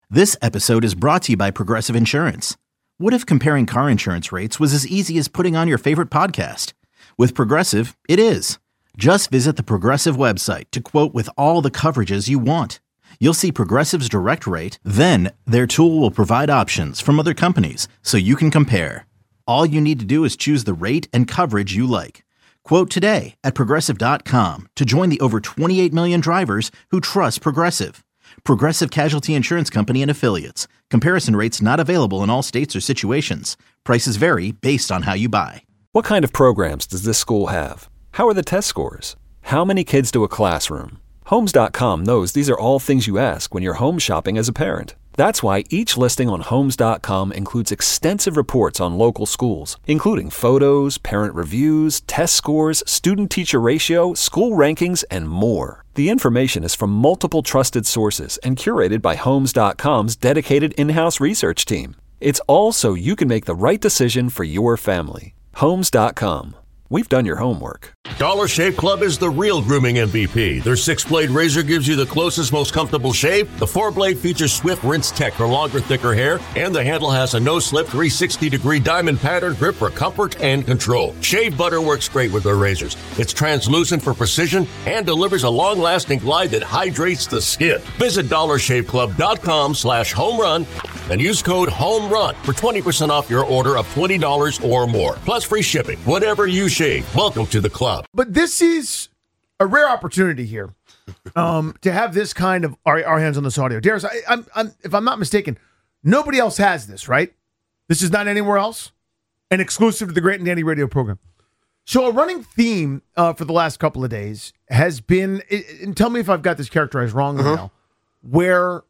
This episode is brought to you by Progressive Insurance. What if comparing car insurance rates was as easy as putting on your favorite podcast? With Progressive, it is. Just visit the Progressive website to quote with all the coverages you want. You'll see Progressive's direct rate, then their tool will provide options from other companies so you can compare. All you need to do is choose the rate and coverage you like. Quote today at Progressive.com to join the over 28 million drivers who trust Progressive. Progressive Casualty Insurance Company and Affiliates. Comparison rates not available in all states or situations. Prices vary based on how you buy. What kind of programs does this school have? How are the test scores? How many kids do a classroom? Homes.com knows these are all things you ask when you're home shopping as a parent. That's why each listing on Homes.com includes extensive reports on local schools, including photos, parent reviews, test scores, student-teacher ratio, school rankings, and more. The information is from multiple trusted sources and curated by Homes.com's dedicated in-house research team. It's all so you can make the right decision for your family. Homes.com. We've done your homework. Dollar Shave Club is the real grooming MVP. Their 6-blade razor gives you the closest, most comfortable shave. The 4-blade features swift rinse tech for longer, thicker hair. And the handle has a no-slip 360-degree diamond pattern grip for comfort and control. Shave butter works great with their razors. It's translucent for precision and delivers a long-lasting glide that hydrates the skin. Visit DollarShaveClub.com/homerun and use code HOMERUN for 20% off your order of $20 or more. Plus free shipping. Whatever you shave. Welcome to the club. But this is a rare opportunity here to have this kind of our hands on this audio. Darius, I'm if I'm not mistaken, nobody else has this, right? This is not anywhere else, and exclusive to the Grant and Danny radio program. So a running theme for the last couple of days has been, and tell me if I've got this characterized wrong now, where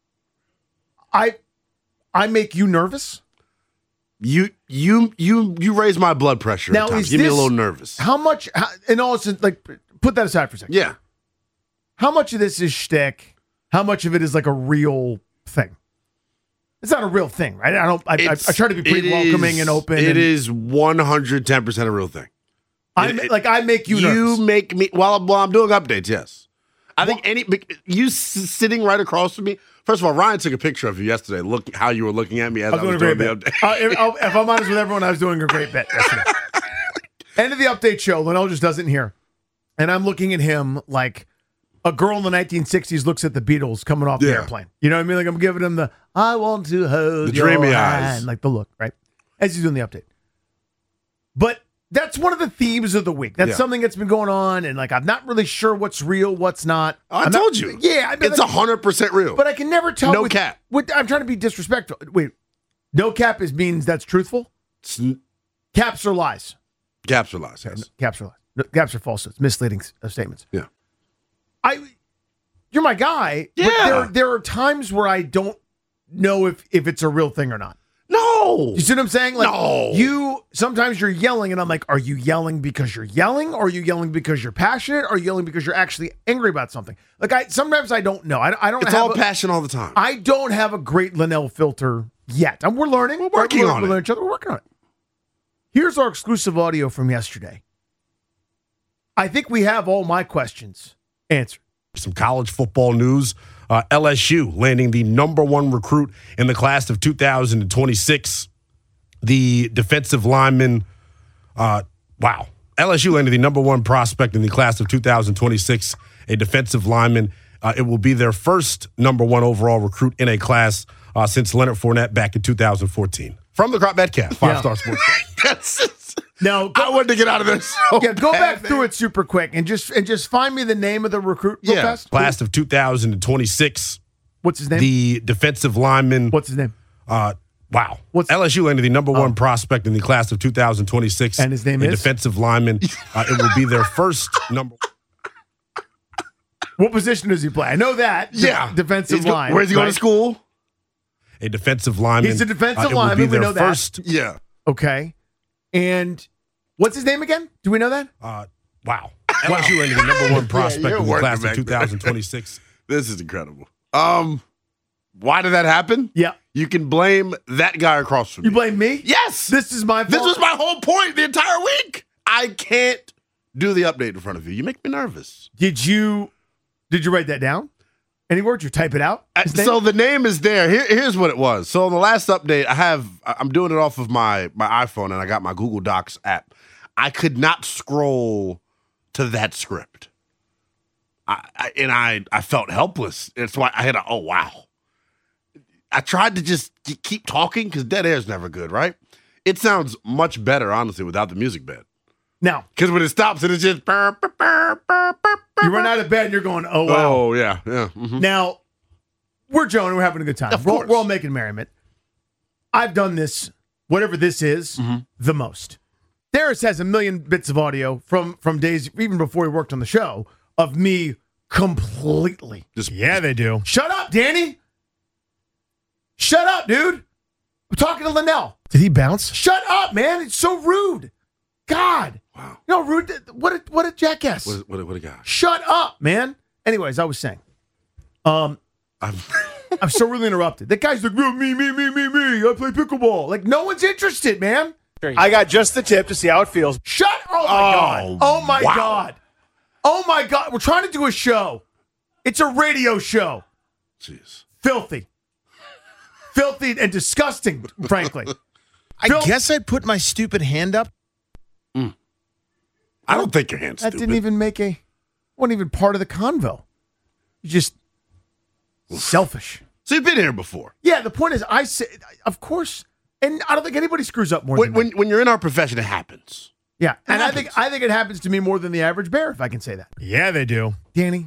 I make you nervous. You raise my blood pressure Now, at times. is Give me a this- little nervous. How much, and also, like, put that aside for a second. Yeah. How much of this is shtick? How much of it is like a real thing? It's not a real thing, right? I try to be pretty welcoming and open. It is 110% a real thing. I make you nervous. You make me, while I'm doing updates, yes. I think you sitting right across from me. First of all, Ryan took a picture of you yesterday. Look how you were looking at me as I was doing the update. If I'm honest with everyone, I was doing a great bit yesterday. End of the update show, Linnell just doesn't hear. And I'm looking at him like a girl in the 1960s looks at the Beatles coming off the airplane. You know what I mean? Like I'm giving him the, I want to hold the your dreamy hand, eyes. like the look, right? As he's doing the update. But that's one of the themes of the week. That's something that's been going on, and like I'm not really sure what's real, what's not. I told you. Yeah, I mean, it's 100% real. But I can never tell. No cap. I'm trying to be disrespectful. Wait, no cap means that's truthful? Caps are lies. Caps are lies, yes. Caps are lies. No, caps are falsehoods, misleading statements. Yeah. You're my guy, but there are times where I don't know if it's a real thing or not. No. You see what I'm saying? Like no. Sometimes you're yelling, and I'm like, are you yelling because you're yelling? Or are you yelling because you're passionate? Or are you yelling because you're actually angry about something? Like sometimes I don't know. I don't. It's all passion all the time. I don't have a great Linnell filter yet. We're learning. We're working on it. We're working on it. Here's our exclusive audio from yesterday. I think we have all my questions answered. Some college football news. LSU landing the number 1 recruit in the class of 2026. The defensive lineman, LSU landed the number 1 prospect in the class of 2026, a defensive lineman. It will be their first number 1 overall recruit in a class since Leonard Fournette back in 2014. From the Crop Metcalf, 5-star sports. Now, I wanted to get out of this. Go back through it super quick and just find me the name of the recruit real fast. Class of 2026. What's his name? The defensive lineman. What's his name? LSU landed the number 1 prospect in the class of 2026. And his name is? Defensive lineman. It will be their first number. What position does he play? I know that. Defensive line. Where's he going to school? A defensive lineman. He's a defensive It will lineman. be We their know first, that. Yeah. Okay. And what's his name again? Do we know that? LSU landed the number 1 prospect in the class of 2026. This is incredible. Why did that happen? Yeah. You can blame that guy across from You me. blame me? Yes. This is my fault. This was my whole point the entire week. I can't do the update in front of you. You make me nervous. Did you write that down? Any words? You type it out? So the name is there. Here's what it was. So on the last update, I'm doing it off of my iPhone, and I got my Google Docs app. I could not scroll to that script. I felt helpless. That's why I had oh, wow. I tried to just keep talking because dead air is never good, right? It sounds much better, honestly, without the music bed. Now. Because when it stops, it's just... You run out of bed and you're going, oh, wow. Oh, yeah. Mm-hmm. Now, we're Joan. We're having a good time. We're all making merriment. I've done this, whatever this is, the most. Darius has a million bits of audio from days, even before he worked on the show, of me completely. Yeah, they do. Shut up, Danny. Shut up, dude. I'm talking to Linnell. Did he bounce? Shut up, man. It's so rude. God. Wow. You know, rude. What a jackass. What a guy. Shut up, man. Anyways, I was saying. I'm so really interrupted. That guy's like, me. I play pickleball. Like, no one's interested, man. I got just the tip to see how it feels. Shut. Oh, my God. Oh, my God. Oh, my God. We're trying to do a show. It's a radio show. Jeez. Filthy and disgusting, frankly. I guess I put my stupid hand up. I don't think your hand's that stupid. Didn't even wasn't even part of the convo. You just selfish. So you've been here before. Yeah, the point is, I say, of course, and I don't think anybody screws up more than me. When you're in our profession, it happens. Yeah, and I think it happens to me more than the average bear, if I can say that. Yeah, they do. Danny,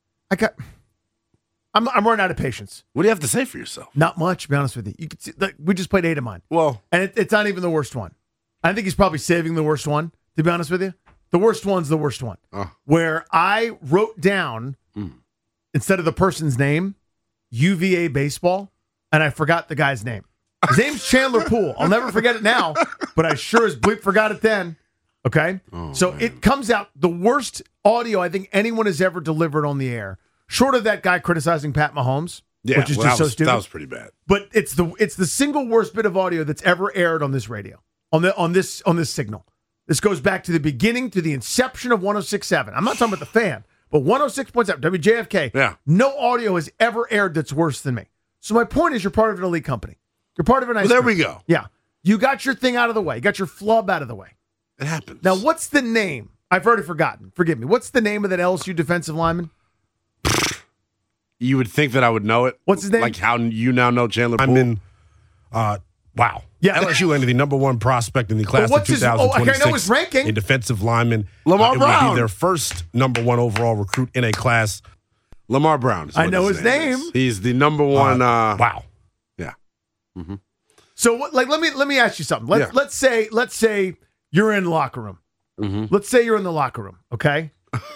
I'm running out of patience. What do you have to say for yourself? Not much, to be honest with you. You can see, like, we just played 8 of mine. Well, and it's not even the worst one. I think he's probably saving the worst one, to be honest with you. The worst one's the worst one. Where I wrote down, instead of the person's name, UVA baseball, and I forgot the guy's name. His name's Chandler Poole. I'll never forget it now, but I sure as bleep forgot it then. Okay? Man. It comes out the worst audio I think anyone has ever delivered on the air, short of that guy criticizing Pat Mahomes, which is just so stupid. That was pretty bad. But it's the single worst bit of audio that's ever aired on this radio, on this signal. This goes back to the beginning, to the inception of 106.7. I'm not talking about the fan, but 106.7, WJFK. Yeah. No audio has ever aired that's worse than me. So my point is, you're part of an elite company. You're part of a nice There group. we go. Yeah. You got your thing out of the way. You got your flub out of the way. It happens. Now, what's the name? I've already forgotten. Forgive me. What's the name of that LSU defensive lineman? You would think that I would know it. What's his name? Like how you now know Chandler Poole. Wow. Yeah. LSU landed the number one prospect in the class of 2026. I know his ranking. A defensive lineman. Lamar Brown. It will be their first number one overall recruit in a class. Lamar Brown. I know his name. He's the number one. Wow. Yeah. Mm-hmm. So, let me ask you something. Let's say you're in the locker room. Mm-hmm. Let's say you're in the locker room, okay?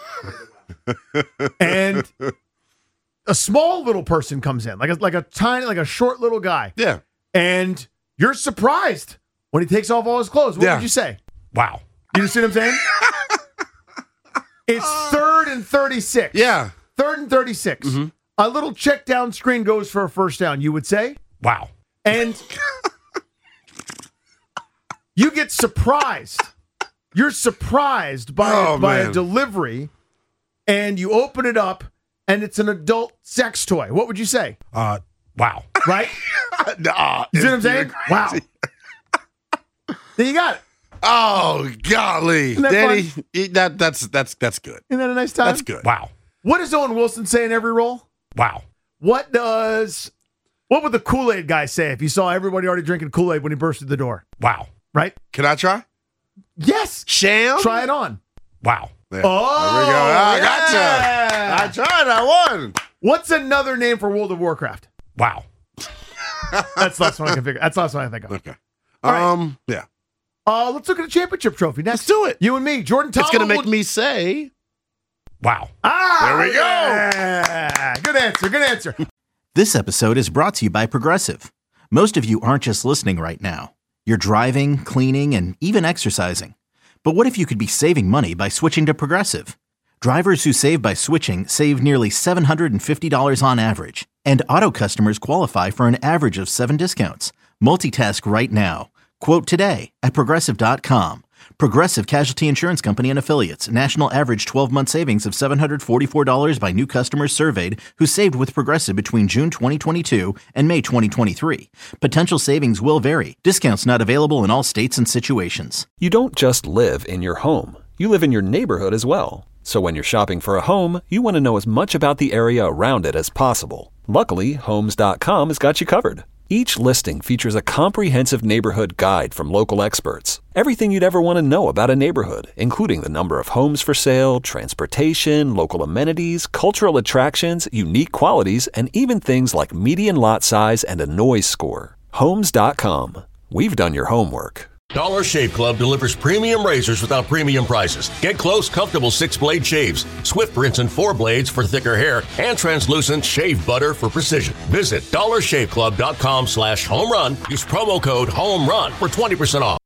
And a small little person comes in, like a tiny, like a short little guy. Yeah. And you're surprised when he takes off all his clothes. What would you say? Wow. You see what I'm saying? It's 3rd and 36. Yeah. 3rd and 36. Mm-hmm. A little check down screen goes for a first down, you would say? Wow. And you get surprised. You're surprised by a delivery, and you open it up, and it's an adult sex toy. What would you say? Wow. Right? You see what I'm saying? Wow. There you got it. Oh, golly. Isn't that Danny, fun? that's good. Isn't that a nice time? That's good. Wow. What does Owen Wilson say in every role? Wow. What would the Kool-Aid guy say if he saw everybody already drinking Kool-Aid when he burst through the door? Wow. Right? Can I try? Yes. Sham? Try it on. Wow. Yeah. Oh, there we go. I yeah. gotcha. I tried. I won. What's another name for World of Warcraft? Wow. That's the last one I can figure. That's the last one I think of. Okay. All Yeah. Let's look at a championship trophy next. Let's do it. You and me, Jordan Thomas. It's going to make me say, wow. There we go. Yeah. Good answer. Good answer. This episode is brought to you by Progressive. Most of you aren't just listening right now. You're driving, cleaning, and even exercising. But what if you could be saving money by switching to Progressive? Drivers who save by switching save nearly $750 on average. And auto customers qualify for an average of 7 discounts. Multitask right now. Quote today at Progressive.com. Progressive Casualty Insurance Company and Affiliates. National average 12-month savings of $744 by new customers surveyed who saved with Progressive between June 2022 and May 2023. Potential savings will vary. Discounts not available in all states and situations. You don't just live in your home. You live in your neighborhood as well. So when you're shopping for a home, you want to know as much about the area around it as possible. Luckily, Homes.com has got you covered. Each listing features a comprehensive neighborhood guide from local experts. Everything you'd ever want to know about a neighborhood, including the number of homes for sale, transportation, local amenities, cultural attractions, unique qualities, and even things like median lot size and a noise score. Homes.com. We've done your homework. Dollar Shave Club delivers premium razors without premium prices. Get close, comfortable 6-blade shaves, Swift rinse and 4 blades for thicker hair, and translucent shave butter for precision. Visit dollarshaveclub.com/homerun. Use promo code HOMERUN for 20% off.